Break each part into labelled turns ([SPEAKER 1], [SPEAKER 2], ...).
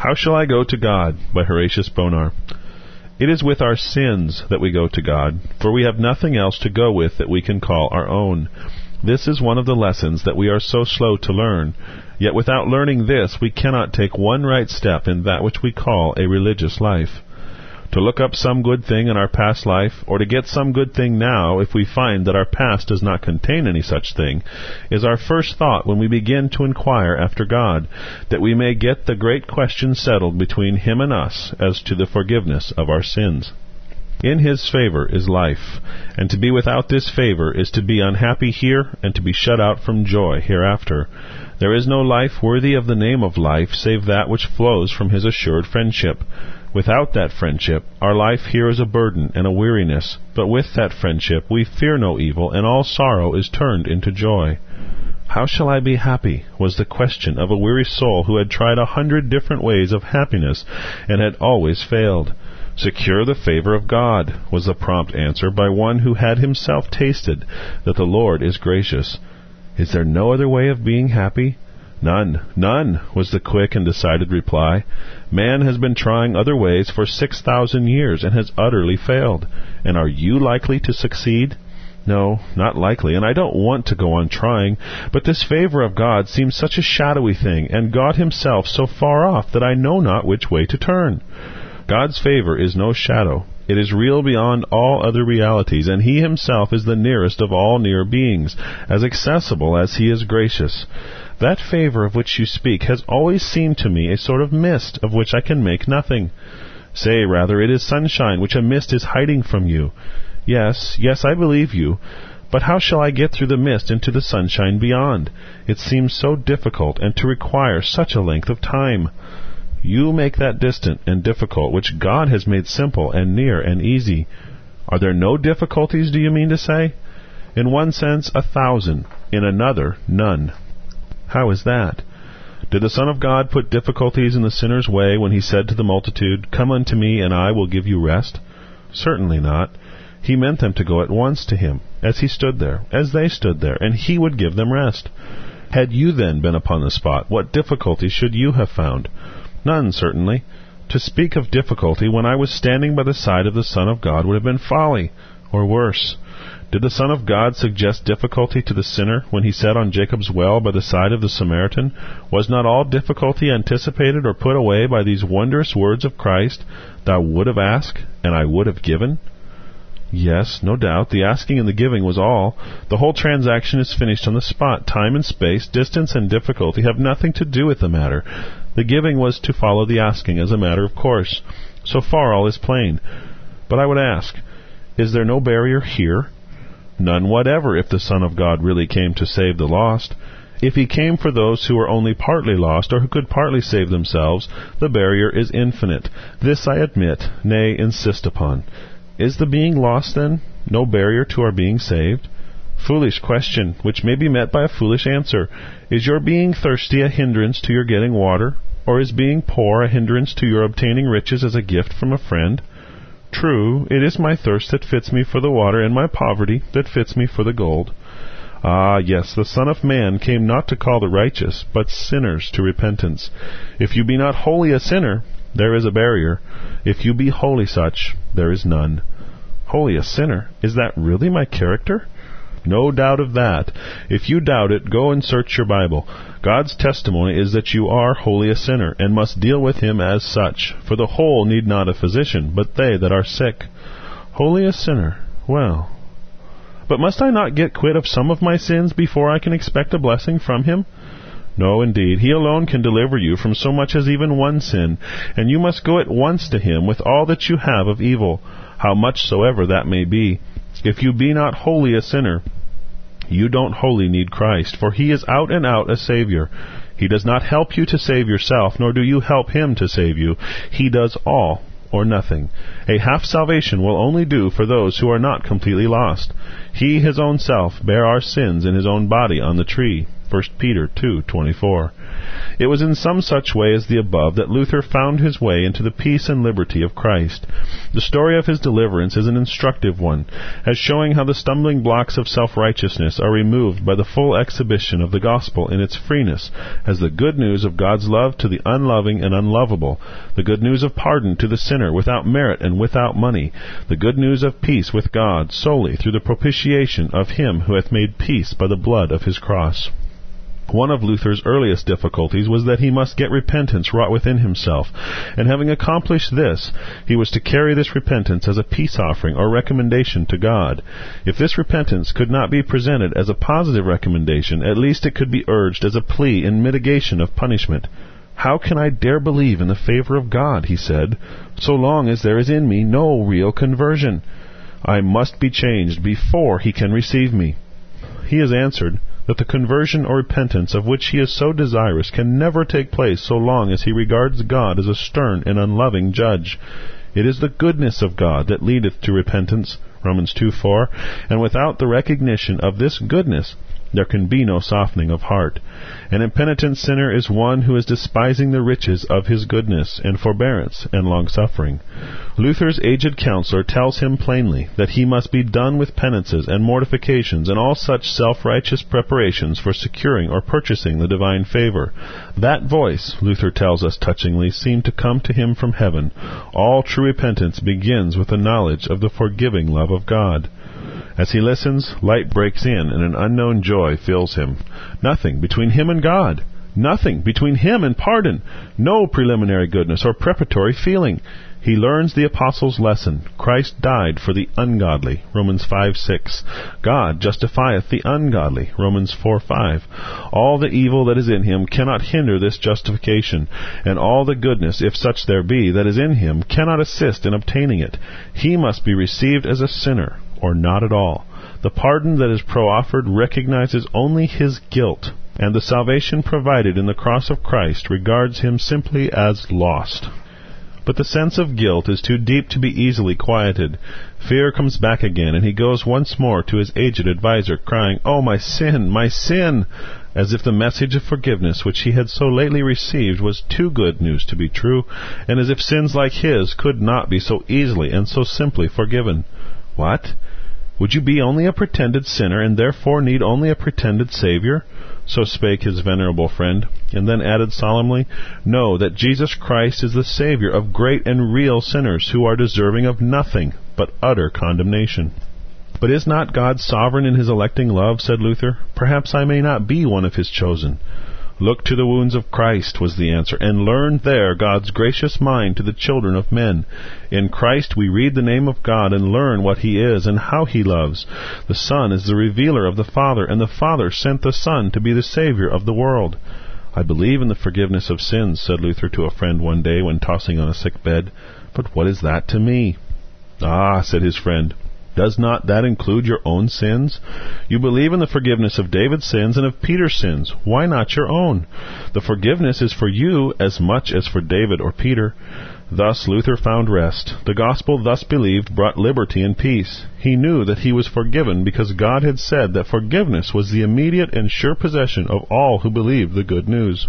[SPEAKER 1] How shall I go to God? By Horatius Bonar. It is with our sins that we go to God, for we have nothing else to go with that we can call our own. This is one of the lessons that we are so slow to learn. Yet without learning this, we cannot take one right step in that which we call a religious life. To look up some good thing in our past life, or to get some good thing now if we find that our past does not contain any such thing, is our first thought when we begin to inquire after God, that we may get the great question settled between Him and us as to the forgiveness of our sins. In His favor is life, and to be without this favor is to be unhappy here and to be shut out from joy hereafter. There is no life worthy of the name of life save that which flows from His assured friendship. Without that friendship, our life here is a burden and a weariness, but with that friendship we fear no evil, and all sorrow is turned into joy. How shall I be happy? Was the question of a weary soul who had tried 100 different ways of happiness and had always failed. Secure the favor of God, was the prompt answer by one who had himself tasted that the Lord is gracious. Is there no other way of being happy? None, none, was the quick and decided reply. Man has been trying other ways for 6,000 years and has utterly failed. And are you likely to succeed? No, not likely, and I don't want to go on trying, but this favor of God seems such a shadowy thing, and God Himself so far off that I know not which way to turn. God's favor is no shadow. It is real beyond all other realities, and He Himself is the nearest of all near beings, as accessible as He is gracious. That favor of which you speak has always seemed to me a sort of mist of which I can make nothing. Say, rather, it is sunshine which a mist is hiding from you. Yes, yes, I believe you. But how shall I get through the mist into the sunshine beyond? It seems so difficult, and to require such a length of time. You make that distant and difficult which God has made simple and near and easy. Are there no difficulties, do you mean to say? In one sense, 1,000. In another, none. How is that? Did the Son of God put difficulties in the sinner's way when He said to the multitude, "Come unto me, and I will give you rest"? Certainly not. He meant them to go at once to Him, as He stood there, as they stood there, and He would give them rest. Had you then been upon the spot, what difficulty should you have found? None, certainly. To speak of difficulty when I was standing by the side of the Son of God would have been folly, or worse. Did the Son of God suggest difficulty to the sinner when He sat on Jacob's well by the side of the Samaritan? Was not all difficulty anticipated or put away by these wondrous words of Christ, "Thou would have asked, and I would have given"? Yes, no doubt, the asking and the giving was all. The whole transaction is finished on the spot. Time and space, distance and difficulty have nothing to do with the matter. The giving was to follow the asking as a matter of course. So far all is plain. But I would ask, is there no barrier here? None whatever if the Son of God really came to save the lost. If He came for those who were only partly lost or who could partly save themselves, the barrier is infinite. This I admit, nay, insist upon. Is the being lost, then, no barrier to our being saved? Foolish question, which may be met by a foolish answer. Is your being thirsty a hindrance to your getting water? Or is being poor a hindrance to your obtaining riches as a gift from a friend? True, it is my thirst that fits me for the water, and my poverty that fits me for the gold. Ah, yes, the Son of Man came not to call the righteous, but sinners to repentance. If you be not wholly a sinner, there is a barrier. If you be wholly such, there is none. Wholly a sinner? Is that really my character? No doubt of that. If you doubt it, go and search your Bible. God's testimony is that you are wholly a sinner, and must deal with Him as such. For the whole need not a physician, but they that are sick. Wholly a sinner. Well, but must I not get quit of some of my sins before I can expect a blessing from Him? No, indeed. He alone can deliver you from so much as even one sin, and you must go at once to Him with all that you have of evil, how much soever that may be. If you be not wholly a sinner, you don't wholly need Christ, for He is out and out a Savior. He does not help you to save yourself, nor do you help Him to save you. He does all or nothing. A half salvation will only do for those who are not completely lost. He, His own self, bare our sins in His own body on the tree. 1 Peter 2:24. It was in some such way as the above that Luther found his way into the peace and liberty of Christ. The story of his deliverance is an instructive one, as showing how the stumbling blocks of self-righteousness are removed by the full exhibition of the gospel in its freeness, as the good news of God's love to the unloving and unlovable, the good news of pardon to the sinner without merit and without money, the good news of peace with God solely through the propitiation of Him who hath made peace by the blood of His cross. One of Luther's earliest difficulties was that he must get repentance wrought within himself, and having accomplished this, he was to carry this repentance as a peace offering or recommendation to God. If this repentance could not be presented as a positive recommendation, at least it could be urged as a plea in mitigation of punishment. "How can I dare believe in the favor of God," he said, "so long as there is in me no real conversion? I must be changed before He can receive me." He has answered that the conversion or repentance of which he is so desirous can never take place so long as he regards God as a stern and unloving judge. It is the goodness of God that leadeth to repentance, Romans 2:4, and without the recognition of this goodness there can be no softening of heart. An impenitent sinner is one who is despising the riches of His goodness and forbearance and long-suffering. Luther's aged counselor tells him plainly that he must be done with penances and mortifications and all such self-righteous preparations for securing or purchasing the divine favor. That voice, Luther tells us touchingly, seemed to come to him from heaven. All true repentance begins with the knowledge of the forgiving love of God. As he listens, light breaks in and an unknown joy fills him. Nothing between him and God. Nothing between him and pardon. No preliminary goodness or preparatory feeling. He learns the apostles' lesson. Christ died for the ungodly, Romans 5:6. God justifieth the ungodly, Romans 4:5. All the evil that is in him cannot hinder this justification, and all the goodness, if such there be, that is in him cannot assist in obtaining it. He must be received as a sinner, or not at all. The pardon that is proffered recognizes only his guilt, and the salvation provided in the cross of Christ regards him simply as lost. But the sense of guilt is too deep to be easily quieted. Fear comes back again, and he goes once more to his aged adviser, crying, "Oh, my sin, my sin!" as if the message of forgiveness which he had so lately received was too good news to be true, and as if sins like his could not be so easily and so simply forgiven. What? Would you be only a pretended sinner, and therefore need only a pretended Savior? So spake his venerable friend, and then added solemnly, "Know that Jesus Christ is the Savior of great and real sinners, who are deserving of nothing but utter condemnation." "But is not God sovereign in His electing love?" said Luther. "Perhaps I may not be one of His chosen." "Look to the wounds of Christ," was the answer, "and learn there God's gracious mind to the children of men. In Christ we read the name of God and learn what He is and how He loves. The Son is the revealer of the Father, and the Father sent the Son to be the Savior of the world." "I believe in the forgiveness of sins," said Luther to a friend one day when tossing on a sick bed. "But what is that to me?" "Ah," said his friend, "does not that include your own sins? You believe in the forgiveness of David's sins and of Peter's sins. Why not your own? The forgiveness is for you as much as for David or Peter." Thus Luther found rest. The gospel thus believed brought liberty and peace. He knew that he was forgiven because God had said that forgiveness was the immediate and sure possession of all who believed the good news.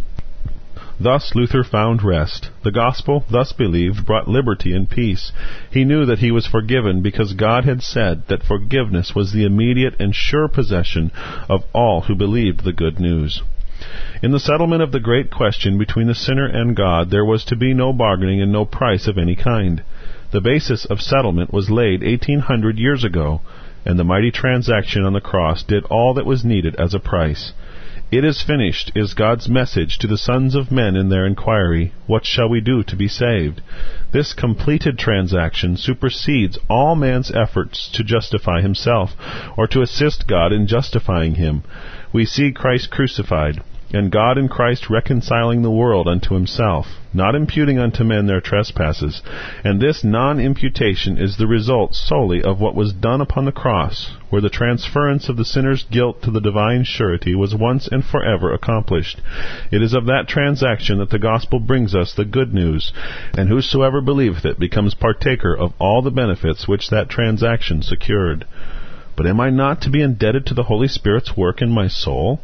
[SPEAKER 1] Thus Luther found rest. The gospel, thus believed, brought liberty and peace. He knew that he was forgiven because God had said that forgiveness was the immediate and sure possession of all who believed the good news. In the settlement of the great question between the sinner and God, there was to be no bargaining and no price of any kind. The basis of settlement was laid 1800 years ago, and the mighty transaction on the cross did all that was needed as a price. "It is finished" is God's message to the sons of men in their inquiry, "What shall we do to be saved?" This completed transaction supersedes all man's efforts to justify himself, or to assist God in justifying him. We see Christ crucified, and God in Christ reconciling the world unto Himself, not imputing unto men their trespasses. And this non-imputation is the result solely of what was done upon the cross, where the transference of the sinner's guilt to the divine surety was once and forever accomplished. It is of that transaction that the gospel brings us the good news, and whosoever believeth it becomes partaker of all the benefits which that transaction secured. But am I not to be indebted to the Holy Spirit's work in my soul?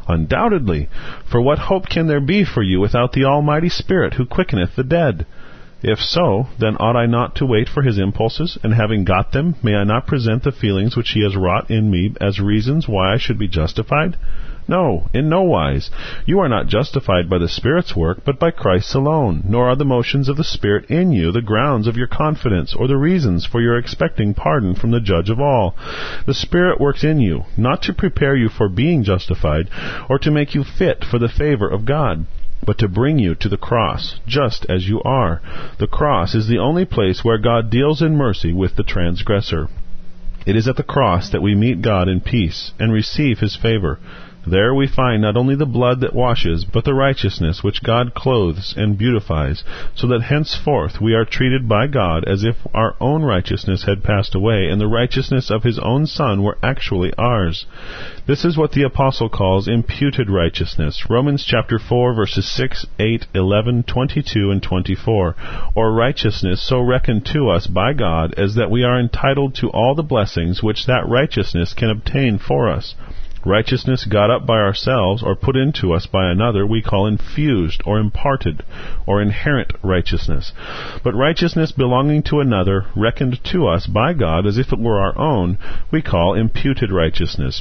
[SPEAKER 1] Undoubtedly. For what hope can there be for you without the Almighty Spirit, who quickeneth the dead? If so, then ought I not to wait for his impulses, and having got them, may I not present the feelings which he has wrought in me as reasons why I should be justified? No, in no wise. You are not justified by the Spirit's work, but by Christ's alone, nor are the motions of the Spirit in you the grounds of your confidence, or the reasons for your expecting pardon from the Judge of all. The Spirit works in you, not to prepare you for being justified, or to make you fit for the favor of God, but to bring you to the cross, just as you are. The cross is the only place where God deals in mercy with the transgressor. It is at the cross that we meet God in peace and receive his favor. There we find not only the blood that washes, but the righteousness which God clothes and beautifies, so that henceforth we are treated by God as if our own righteousness had passed away, and the righteousness of his own Son were actually ours. This is what the Apostle calls imputed righteousness, Romans chapter 4, verses 6, 8, 11, 22, and 24, or righteousness so reckoned to us by God as that we are entitled to all the blessings which that righteousness can obtain for us. Righteousness got up by ourselves or put into us by another we call infused or imparted or inherent righteousness. But righteousness belonging to another, reckoned to us by God as if it were our own, we call imputed righteousness.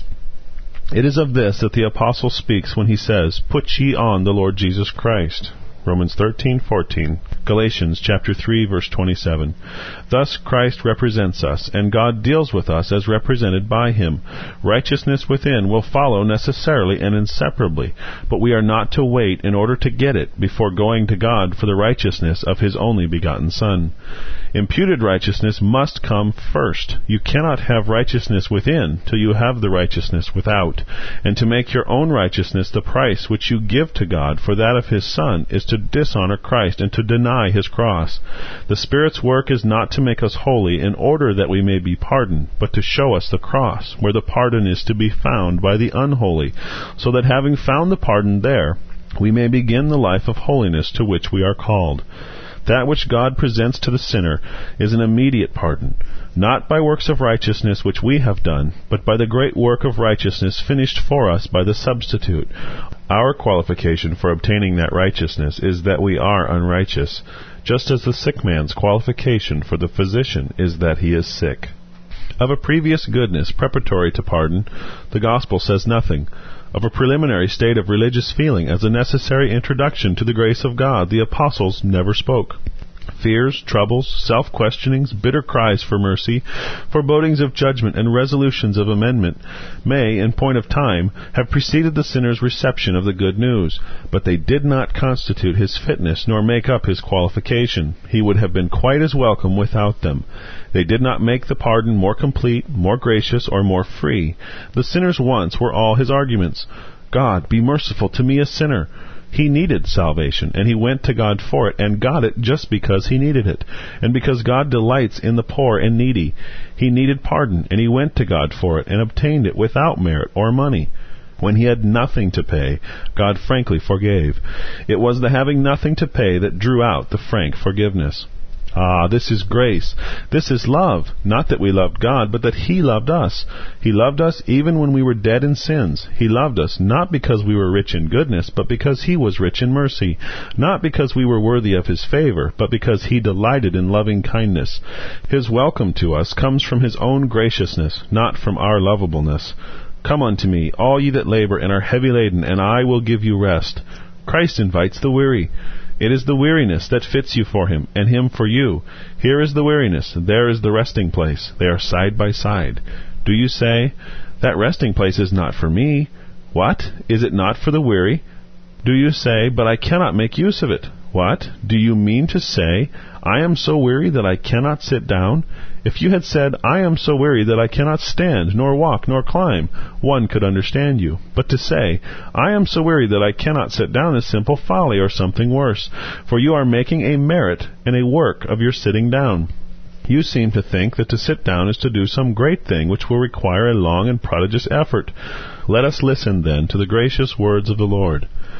[SPEAKER 1] It is of this that the Apostle speaks when he says, "Put ye on the Lord Jesus Christ." Romans 13:14, Galatians chapter 3, verse 27. Thus Christ represents us, and God deals with us as represented by him. Righteousness within will follow necessarily and inseparably, but we are not to wait in order to get it before going to God for the righteousness of his only begotten Son. Imputed righteousness must come first. You cannot have righteousness within till you have the righteousness without. And to make your own righteousness the price which you give to God for that of his Son is to dishonor Christ and to deny his cross. The Spirit's work is not to make us holy in order that we may be pardoned, but to show us the cross, where the pardon is to be found by the unholy, so that having found the pardon there, we may begin the life of holiness to which we are called. That which God presents to the sinner is an immediate pardon, not by works of righteousness which we have done, but by the great work of righteousness finished for us by the substitute. Our qualification for obtaining that righteousness is that we are unrighteous, just as the sick man's qualification for the physician is that he is sick. Of a previous goodness preparatory to pardon, the Gospel says nothing. Of a preliminary state of religious feeling as a necessary introduction to the grace of God, the apostles never spoke. Fears, troubles, self-questionings, bitter cries for mercy, forebodings of judgment, and resolutions of amendment may, in point of time, have preceded the sinner's reception of the good news, but they did not constitute his fitness nor make up his qualification. He would have been quite as welcome without them. They did not make the pardon more complete, more gracious, or more free. The sinner's wants were all his arguments. God, be merciful to me, a sinner. He needed salvation, and he went to God for it, and got it just because he needed it, and because God delights in the poor and needy. He needed pardon, and he went to God for it, and obtained it without merit or money. When he had nothing to pay, God frankly forgave. It was the having nothing to pay that drew out the frank forgiveness. Ah, this is grace. This is love. Not that we loved God, but that he loved us. He loved us even when we were dead in sins. He loved us not because we were rich in goodness, but because he was rich in mercy. Not because we were worthy of his favor, but because he delighted in loving kindness. His welcome to us comes from his own graciousness, not from our lovableness. Come unto me, all ye that labor and are heavy laden, and I will give you rest. Christ invites the weary. It is the weariness that fits you for him, and him for you. Here is the weariness, there is the resting place. They are side by side. Do you say, that resting place is not for me? What? Is it not for the weary? Do you say, but I cannot make use of it? What? Do you mean to say, I am so weary that I cannot sit down? If you had said, I am so weary that I cannot stand, nor walk, nor climb, one could understand you. But to say, I am so weary that I cannot sit down is simple folly, or something worse, for you are making a merit and a work of your sitting down. You seem to think that to sit down is to do some great thing which will require a long and prodigious effort. Let us listen, then, to the gracious words of the Lord.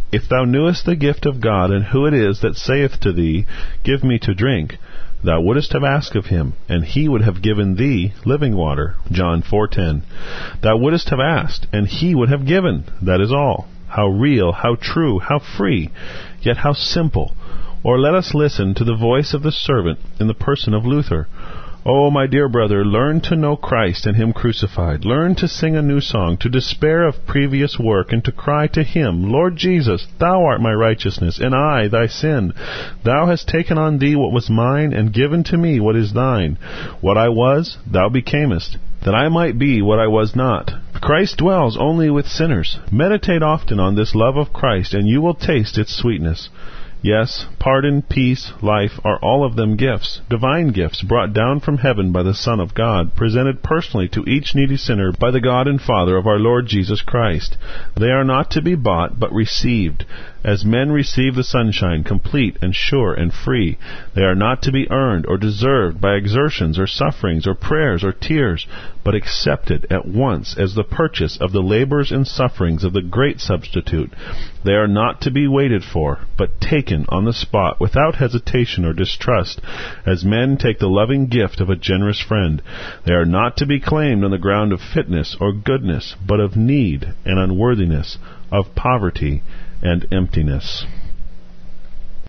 [SPEAKER 1] If thou knewest the gift of God, and who it is that saith to thee, Give me to drink, thou wouldest have asked of him, and he would have given thee living water. John 4:10. Thou wouldest have asked, and he would have given. That is all. How real, how true, how free, yet how simple. Or let us listen to the voice of the servant in the person of Luther. Oh, my dear brother, learn to know Christ and Him crucified. Learn to sing a new song, to despair of previous work, and to cry to Him, Lord Jesus, Thou art my righteousness, and I thy sin. Thou hast taken on Thee what was mine, and given to me what is Thine. What I was, Thou becamest, that I might be what I was not. Christ dwells only with sinners. Meditate often on this love of Christ, and you will taste its sweetness. Yes, pardon, peace, life are all of them gifts, divine gifts brought down from heaven by the Son of God, presented personally to each needy sinner by the God and Father of our Lord Jesus Christ. They are not to be bought, but received, as men receive the sunshine, complete and sure and free. They are not to be earned or deserved by exertions or sufferings or prayers or tears, but accepted at once as the purchase of the labors and sufferings of the great substitute. They are not to be waited for, but taken on the spot without hesitation or distrust, as men take the loving gift of a generous friend. They are not to be claimed on the ground of fitness or goodness, but of need and unworthiness, of poverty and emptiness.